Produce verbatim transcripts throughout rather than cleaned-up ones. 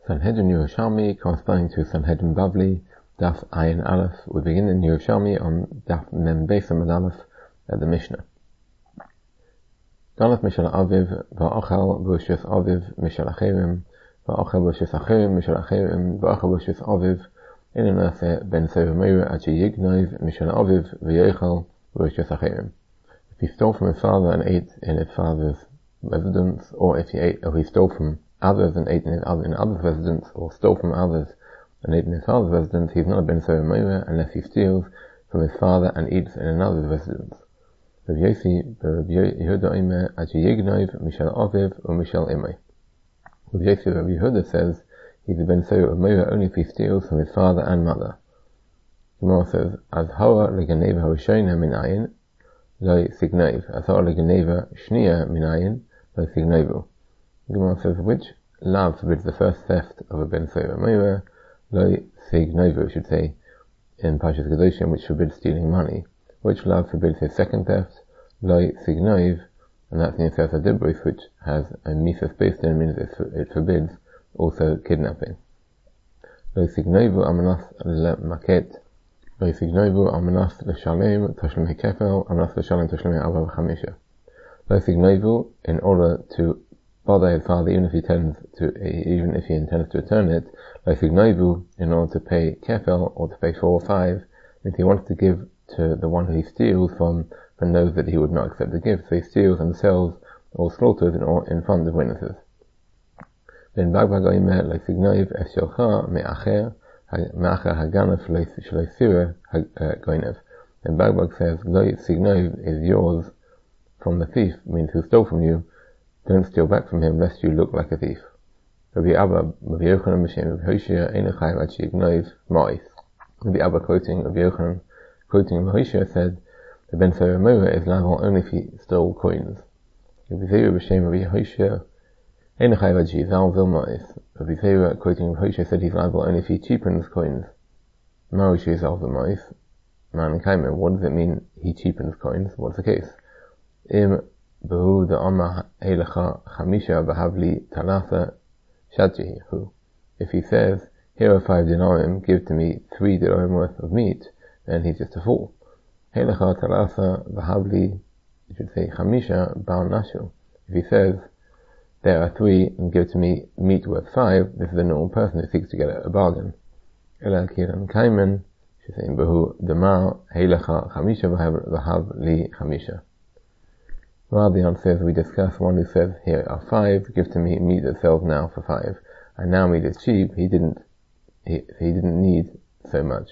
Sanhedrin Yerushalmi, corresponding to Sanhedrin Bavli, Daf Ayin Aleph. We begin in Yerushalmi on Daf Mem Beis Amud Aleph at the Mishnah. Ganaf Mishal Aviv, Va'achal B'Rishus Aviv, Mishal Acherim, Va'achal B'Rishus Acherim, Mishal Acherim, Va'achal B'Rishus Aviv, in an Afe Ben Seir Meir Achi Yignov, Mishal Aviv, V'Yechal B'Rishus Acherim. If he stole from his father and ate in his father's residence, or if he ate, or he stole from others and ate in his other in others' residence, or stole from others and ate in his father's residence, he is not a Ben Seir Meir unless he steals from his father and eats in another's residence. Rav Yosi, Rav Yehuda Omer, Achi Yignov, Mishal Aviv, or Mishal Imay. Rav Yosi, Rav Yehuda says he's a Ben Seir Meir only if he steals from his father and mother. Gemara says, As Hora leganeva harishona minayin lo signov, as Hora leganeva shniya minayin lo signovu. Gemara says, which lav forbids the first theft of a Ben Seir Meir lo signovu, should say in Parshas Kedoshim, which forbids stealing money. Which lav forbids his second theft, lo signov, and that's in Yisrael Dibros, which has a misas based in, means it forbids also kidnapping. Lo signovu amanas lemaket, lo signovu amanas l'shalem tashlumei kefel, amanas l'shalem tashlumei arba v'chamisha. Lo signovu, in order to bother his father, even if he intends to, even if he intends to return it, lo signovu, in order to pay kefel, or to pay four or five, if he wants to give to the one who he steals from, but knows that he would not accept the gift, so he steals and sells or slaughters in, in front of witnesses. Then Bagbag Omer lo signov es shelcha me'acher me'acher haganef shelo sira goinev. Then Bagbag says lo signov is yours from the thief, means who stole from you. Don't steal back from him lest you look like a thief. Rabbi Abba, Rabbi Yochanan b'shem Rabbi Hoshea ein chayv ad sheyignov ma'is. Rabbi Abba quoting Rabbi Yochanan, quoting Rabbi Hoshea, said the Ben Seir Meir is liable only if he stole coins. Rabbi Zeira b'shem Rabbi Hoshea ein chayv ad sheyizal v'ma'is. Rabbi Zeira, quoting Rabbi Hoshea, said he's liable only if he cheapens coins. Ma'u sheyizal v'ma'is. Man kaimer, what does it mean he cheapens coins? What's the case? Im Behu the Amma Heilecha Chamisha Bahavli Talasa Shadjihu. If he says, here are five dinarim, give to me three dinarim worth of meat, then he's just a fool. Heilecha Talasa Bahavli, you should say Chamisha Baal Nashu. If he says, there are three, and give to me meat worth five, this is a normal person who seeks to get a bargain. Ela Kiran Kaiman, you should say, Behu Dama Heilecha Chamisha Bahavli Chamisha. Radian says, we discuss one who says, here are five, give to me meat that sells now for five, and now meat is cheap, he didn't, he, he didn't need so much.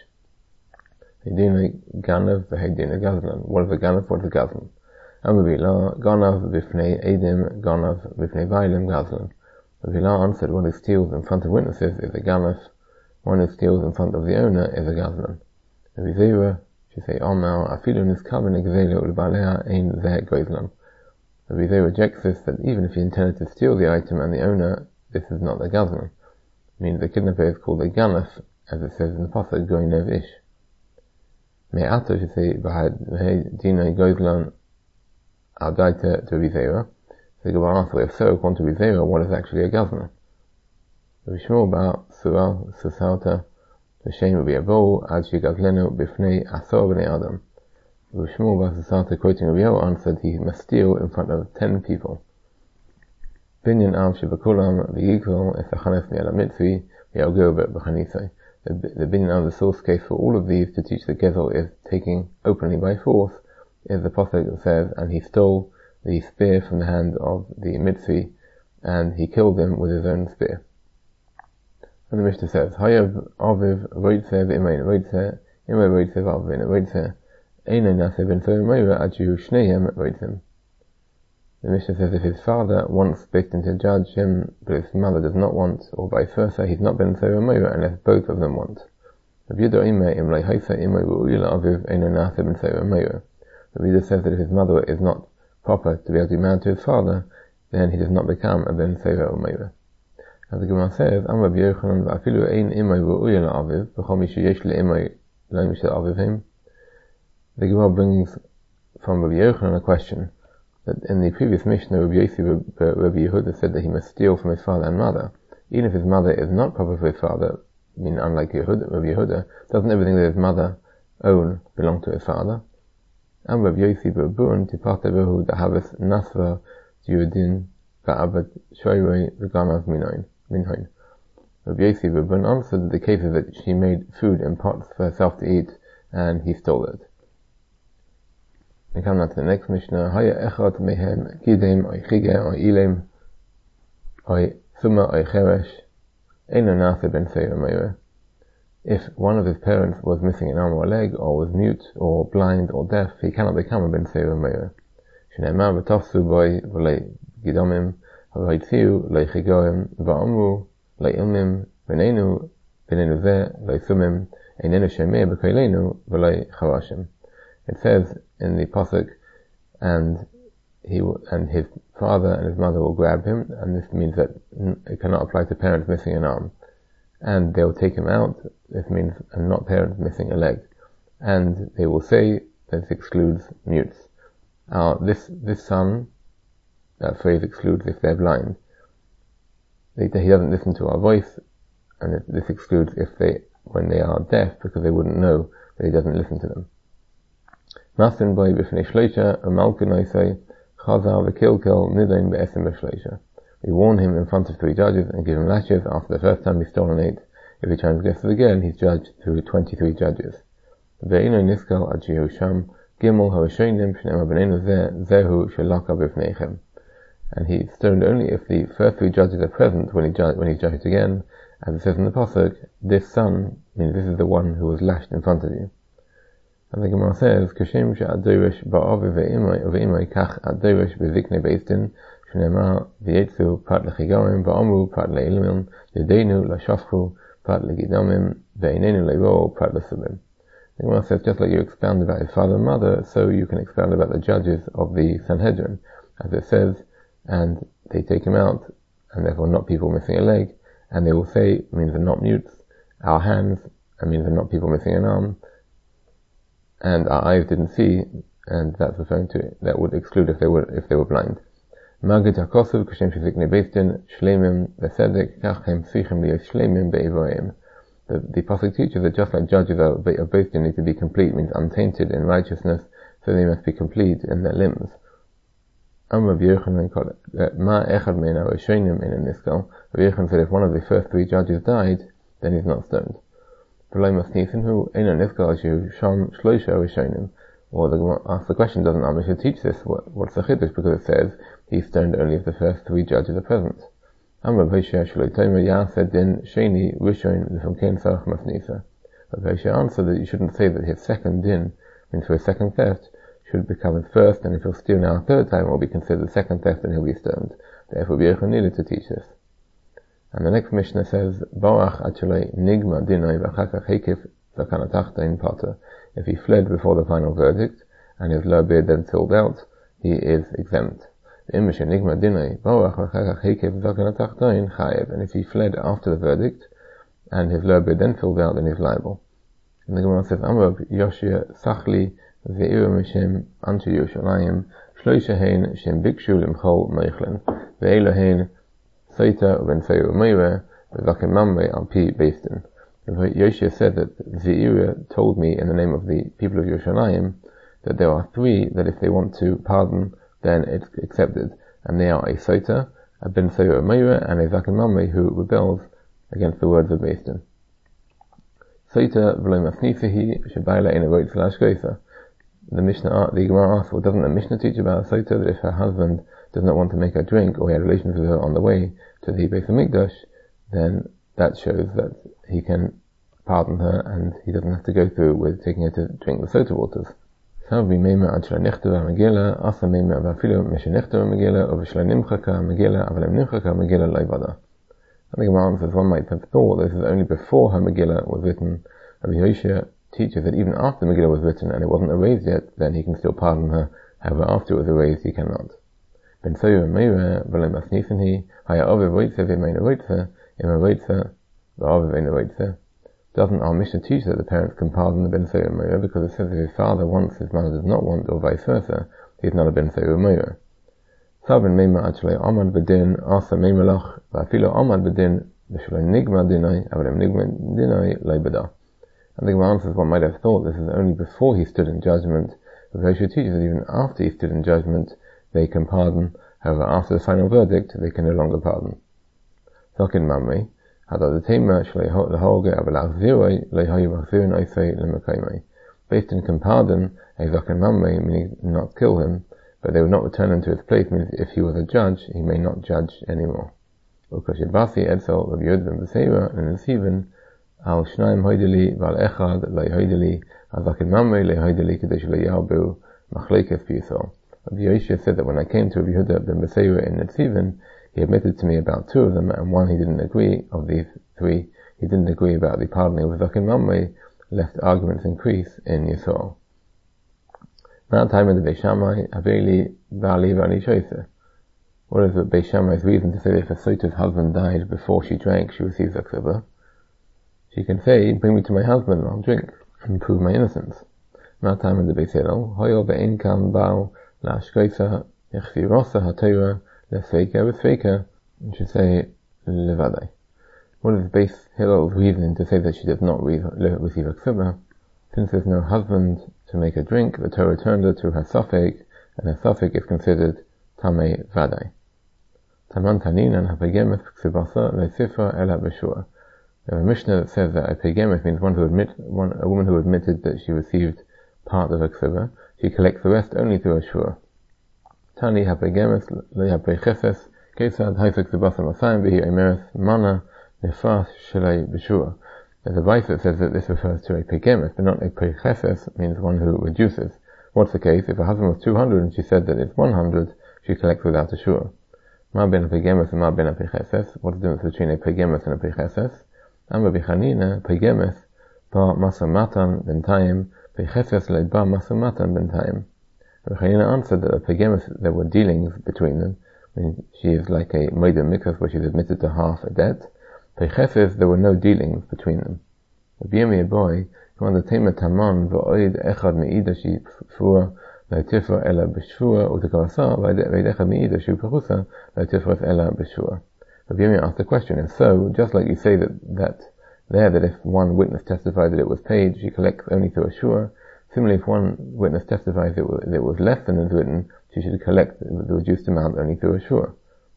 Hedina Ganav v'Hedina Gazlan. What is a Ganav? What is a Gazlan? Amabila, Ganav v'fnei Edim, Ganav v'fnei Bailim Gazlan. Amabila answered, one who steals in front of witnesses is a Ganav, one who steals in front of the owner is a Gazlan. Amabila, she say, Omal, Afilun is Kavan Egzela Ulbalea Ein Zeh Goizlan. Rabbi Zeira rejects this, that even if he intended to steal the item and the owner, this is not the gazlan. Means the kidnapper is called a ganaf, as it says in the pasuk, goinev ish. Me'ato should say, v'hei dina goizlan al daita to Rabbi Zeira. So the Gemara asks, if so, according to Rabbi Zeira, what is actually a gazlan? Rabbi Shmuel bar Surah Susauta, v'shem Rabbi Abo, ad shegazlenu b'fnei asor b'nei adam. Rabbi Shmuel bar Susauta, quoting Rabbi Abo, answered he must steal in front of ten people. Binyan am shebakulam v'yikol esachanef mi'ala mitzvi v'yalgo b'chanisai. The binyan am, the source case for all of these to teach that Gezel is taking openly by force, is the pasuk that says, and he stole the spear from the hand of the mitzvi, and he killed him with his own spear. And the Mishnah says, Hayav aviv roitze v'imein roitze, imay roitze v'avin roitze. The Mishnah says if his father wants Beitin to judge him, but his mother does not want, or vice versa, he's not Ben Seir Meir unless both of them want. Rav Yehuda Omer, Im lo haisa imay ru'ila aviv eino nase Ben Seir Meir. Rav Yehuda says that if his mother is not proper to be able to be married to his father, then he does not become a Ben Seir Meir. As the Gemara says, Am Rabbi Yochanan v'afilu ein imay ru'ila aviv v'chol mishu yesh le'imay lo mishel avivim. The Gemara brings from Rabbi Yochanan a question that in the previous Mishnah, Rabbi Yosi, Rabbi Yehuda said that he must steal from his father and mother. even if his mother is not proper for his father, I mean, unlike Yehuda, Rabbi Yehuda, doesn't everything that his mother own belong to his father? And Rabbi Yossi b'Bun tipate behu dahavas nasva Yudin ba'abad shoyrei v'gamav minhoin. Rabbi Yossi b'Bun answered that the case is that she made food in pots for herself to eat, and he stole it. We come now to the next Mishnah. Haya echad mehem gidem oy chige oy ilem oy summa oy cheresh eino nase ben seir meire. If one of his parents was missing an arm or a leg, or was mute, or blind, or deaf, he cannot become a ben seir meire. Shneimar v'tafsu boy v'lei gidomim v'hoitziu lei chigoim v'amru lei ilmim v'neinu v'neinu zeh lei sumim einenu shemeh b'koilenu v'lei charashim. It says in the pasuk, and he w- and his father and his mother will grab him, and this means that it cannot apply to parents missing an arm, and they will take him out. This means and not parents missing a leg, and they will say that this excludes mutes. Uh, this this son, that phrase excludes if they're blind. They, he doesn't listen to our voice, and it, this excludes if they when they are deaf, because they wouldn't know that he doesn't listen to them. Masin boy b'fnei shleisha u'malkunoisei chazar v'kilkel nidain be'esim b'shleisha. We warn him in front of three judges and give him lashes after the first time he's stolen eight. If he transgresses again, he's judged through twenty-three judges. Ve'ino niskal ad shehusham gimel ha'rishonim shneimar b'neinu zeh zehu shelaka b'fneichem. And he's stoned only if the first three judges are present when he ju- when he's judged again. As it says in the pasuk, this son means this is the one who was lashed in front of you. And the Gemara says, "Kashem she'adoresh ba'avi ve'imai ve'imai kach adoresh be'ziknei beistin shneimar v'yetzu pat lechigorim va'amru pat le'ilmim yedeinu la'shafchu pat le'gidamim ve'inenu le'ro pat le'subim." The Gemara says, just like you expound about his father and mother, so you can expound about the judges of the Sanhedrin, as it says, and they take him out, and therefore not people missing a leg, and they will say, means they're not mutes, our hands, and means they're not people missing an arm, and our eyes didn't see, and that's referring to it. That would exclude if they were if they were blind. Magid hakosov kashem sheziknei beistin shleimim v'sedek kachem sichim liyos shleimim be'ivoreim. The the pasuk teaches that just like judges are of beistin need to be complete, means untainted in righteousness, so they must be complete in their limbs. Amar B'Yochanan ma echad mein ha'rishonim in niskal. B'Yochanan said if one of the first three judges died, then he's not stoned. Or the Gemara asks the question, doesn't Amr should teach this? What, what's the chiddush? Because it says he's stoned only if the first three judges are present. Amr B'Hoshea Shloitaymer Yaseh Din Sheni Rishon L'Fum Kein Sarach Masnisa. But B'Hoshea answered that you shouldn't say that his second din, means for his second theft, should become his first, and if he'll steal now a third time, it will be considered the second theft and he'll be stoned. Therefore B'Yochanan needed to teach this. And the next Mishnah says, Barach achelei nigma dinoi v'achakach hekif v'kanatachta in pata. If he fled before the final verdict, and his lower beard then filled out, he is exempt. And if he fled after the verdict, and his lower beard then filled out, then he's liable. And the Gemara says, Amar Yoshia Sachli ve'ira mishem antu Yerushalayim shloisha hein shem bikshu limchol meichlen ve'elo hein Saita ben Seir Meire v'zaken mamre al pi beistin. Yoshia said that Zeira told me in the name of the people of Yerushalayim that there are three that if they want to pardon, then it's accepted, and they are a Saita, a ben Seir Meire, and a zaken mamre who rebels against the words of beistin. Saita v'lo masnisahi shebayla in a vote flashgosa. The Mishnah, the Gemara asks, well, doesn't the Mishnah teach about a Saita that if her husband does not want to make her drink, or he had relations with her on the way to the Beis HaMikdash, then that shows that he can pardon her, and he doesn't have to go through with taking her to drink the Sota waters. So we may asa meima v'afilu meshenechta Megillah, or v'shlanimchaka Megillah, avalem nimchaka Megillah leivada. And the Gemara answers, one might have thought this is only before her Megillah was written. Rabbi Yoshia teaches that even after Megillah was written and it wasn't erased yet, then he can still pardon her. However, after it was erased, he cannot. Ben Seir Meire v'lo masnisahi haya ovev roitze v'meina roitze ima roitze v'ovev eina roitze. Doesn't our Mishnah teach that the parents can pardon the Ben Seir Meire, because it says if his father wants, his mother does not want, or vice versa, he is not a Ben Seir Meire. Sabin meima achelei amad b'din asa meimelach v'afilo amad b'din v'shalei nigma dinai, avalem nigma dinai leibada. And the Gemara answers, one might have thought this is only before he stood in judgment. But Hoshea teaches that even after he stood in judgment, they can pardon. However, after the final verdict, they can no longer pardon. Zakin Mamre, based in can pardon a Zakin Mamre, meaning not kill him, but they would not return him to his place, means if he was a judge, he may not judge anymore. Ukashibasi Edsel, Rabbi Yod ben Beseira, and Nesiven, Al Shnaim Hoideli, Val Echad, Lei Hoideli, Al Zakin Mamre, Lei Hoideli, Kadesh Lei Yarbu, Machlekes Pisol. Rabbi Yoshia said that when I came to Rabbi Yehuda ben Beseira in Nesiven, he admitted to me about two of them, and one he didn't agree. Of these three, he didn't agree about the pardoning of Zakin Mamre, lest arguments increase in Yisrael. Now time in the Beis Shammai, Haveli, Vali, Vali Shoyse. What is the Beis Shammai's reason to say that if a Soita's husband died before she drank, she receives a ksubah? She can say, bring me to my husband and I'll drink, and prove my innocence. Now time in the Beis Hillel, Hoyo be'inkam bao, la shkoisa, ichvirosa ha-teira, Lesveika with Sveika, and should say Levadai. What is Beis Hillel's reasoning to say that she does not receive a ksubah? Since there's no husband to make her drink, the Torah turned her to her suffix, and her suffix is considered Tamei Vadai. Taman Tanin and Hapegemeth Ksubasa Leisifra Ela Beshua. There are a Mishnah that says that a Pegemeth means one who admit, one, a woman who admitted that she received part of a ksubah. She collects the rest only through a shua. Tani hapegemes lehapecheses kesad haifek zebasam asayim v'hi emeres mana nefas shelei b'shua. There's a vice that says that this refers to a pegemes, but not a pecheses, means one who reduces. What's the case? If her husband was two hundred and she said that it's one hundred, she collects without a shua. Ma ben a pegemes and ma ben a pecheses. What's the difference between a pegemes and a pecheses? Amma bichanina pegemes ba masamatan bentayim, pecheses le ba masamatan bentayim. Rechanina answered that a pegemes, there were dealings between them. I mean, she is like a moida mikvah where she's admitted to half a debt. Pechefes, there were no dealings between them. Rabbi Yirmiyah boy, who on the tema taman v'oid echad me'ida she fua la'tifra ela b'shua u'tekavasa v'oid echad me'ida she pechusa la'tifra ela b'shua. Rabbi Yirmiyah asked the question, and so, just like you say that, that there, that if one witness testified that it was paid, she collects only through a shua, similarly, if one witness testifies that it was less than is written, she should collect the reduced amount only through a shua.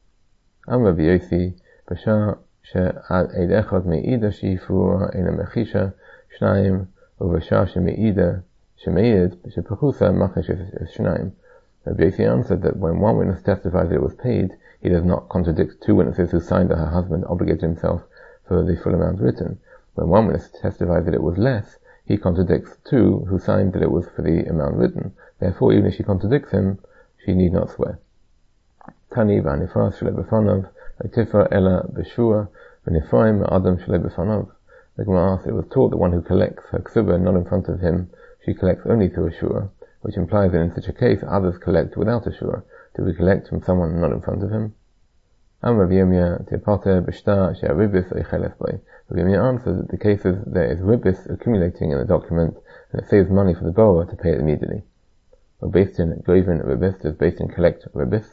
Amar Rabbi Yossi, Basha she'ad eid echad me'ida she'ifua ena mechisha shnayim uvasha she'me'ida she'me'id she'pechusa machesh shnayim. Rabbi Yossi answered that when one witness testifies that it was paid, he does not contradict two witnesses who signed that her husband obligated himself for the full amount written. When one witness testifies that it was less, he contradicts two who signed that it was for the amount written. Therefore, even if she contradicts him, she need not swear. Tani v'anifras shalei b'fanav, l'tifra ela b'shua, v'nifraim adam shalei b'fanav. The Gemara asks, it was taught that one who collects her ksubah not in front of him, she collects only through a shua, which implies that in such a case, others collect without a shua. Do we collect from someone not in front of him? Am Rabbi Yirmiyah te'pate b'shta she'aribis eicheles by. Rabbi Yirmiyah answered that the cases there is ribis accumulating in the document, and it saves money for the borrower to pay it immediately. Or based in goivin ribis is based in collect ribis.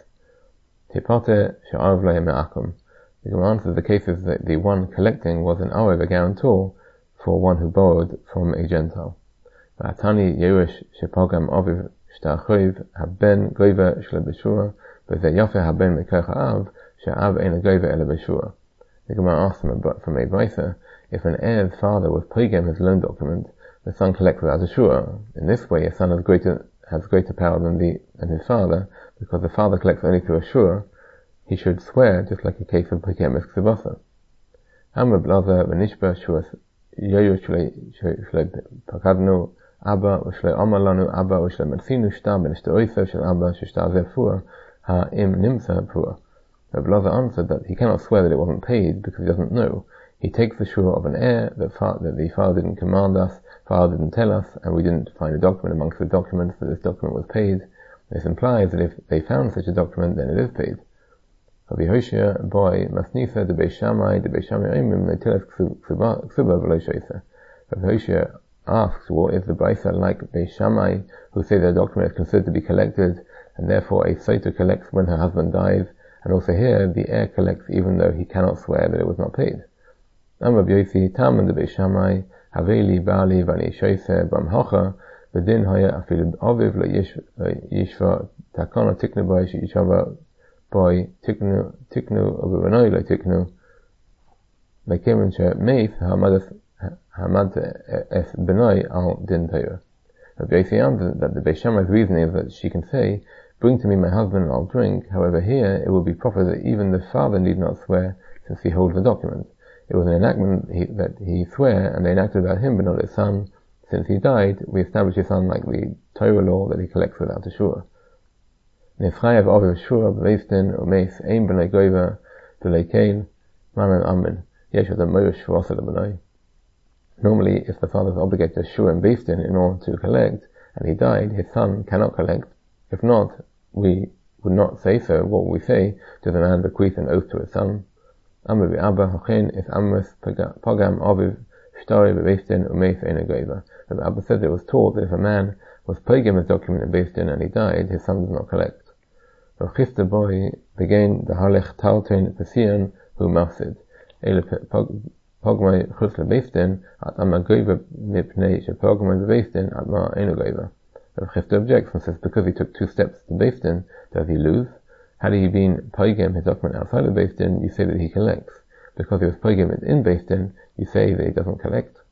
Te'pate she'arav lei me'akum. The Gemara answers the cases that the one collecting was an arav, a guarantor, for one who borrowed from a Gentile. V'atani yerush she'pagam aviv shta'achoiv haben goiva shle b'shua, v'zeh yafe haben mekach ha'av, she'av ein goiva ele b'shua. The Gemara asks from a, from a brisa, if an heir's father was pregam his loan document, the son collects without a shua. In this way, a son has greater has greater power than the than his father, because the father collects only through a shua. He should swear, just like a case of pregam es ksubasa. Amr blaza v'nishba shuas yoyo shlei shlei pakadnu abba v'shlei amalanu abba v'shlei metzinu shta b'nishta oisa shel abba sheshta zefua ha'im nimsa pua. Rabbi Lazar answered that he cannot swear that it wasn't paid because he doesn't know. He takes the shua of an heir that, fa- that the father didn't command us, father didn't tell us, and we didn't find a document amongst the documents that this document was paid. This implies that if they found such a document, then it is paid. Rabbi Hoshea, boy, masnisa de Beis Shammai, de Beis Shammai oimim neteles ksuba v'lo sheisa. Rabbi Hoshea asks, what is the brisa like Beis Shammai, who say their document is considered to be collected, and therefore a soita collects when her husband dies, and also here, the heir collects even though he cannot swear that it was not paid. Amar B'Yosi Taman de Beis Shammai Haveli Bali Vani Shoise Bamhacha V'Din Haya Afil Aviv Yishva Takana Tiknu Boy Yishava Boy Tiknu Tiknu Ubevanoi Le Tiknu Mekimen She Meith Hamad Hamad Es Benoi Al Din Torah. Rabbi Yossi answered that the Beis Shammai's reason is that she can say, "Bring to me my husband and I'll drink." However, here it will be proper that even the father need not swear, since he holds the document. It was an enactment he, that he swear, and they enacted about him but not his son. Since he died, we establish his son like the Torah law that he collects without a shur. Neschayev Aviv Shur B'Veistin Umeis Ein B'nai Goyva D'Leikein Manan Amin Yesh Ad Moirish Shvasa L'B'nai. Normally, if the father is obligated to shur and Beis-Din in order to collect, and he died, his son cannot collect. If not, we would not say so. What would we say? Does a man bequeath an oath to his son? Amar Abba Hachin is Amos Pagam Aviv Shtari B'Beis-Din Umeis Ein Goyva. Rabbi Abba said it was taught that if a man was pagam his document in Beis-Din and he died, his son does not collect. Rav Chisda boy began the Halech Taltein Pesian who mafsid. Ele Pogmai Chutz LeBeis-Din at Amar Goyva Mipnei She Pogmai B'Beis-Din at Ma Einu Goyva. Rav Chisda objects and says because he took two steps to Beis-Din, does he lose? Had he been pagam his document outside of Beis-Din, you say that he collects. Because he was pagam in Beis-Din, you say that he doesn't collect.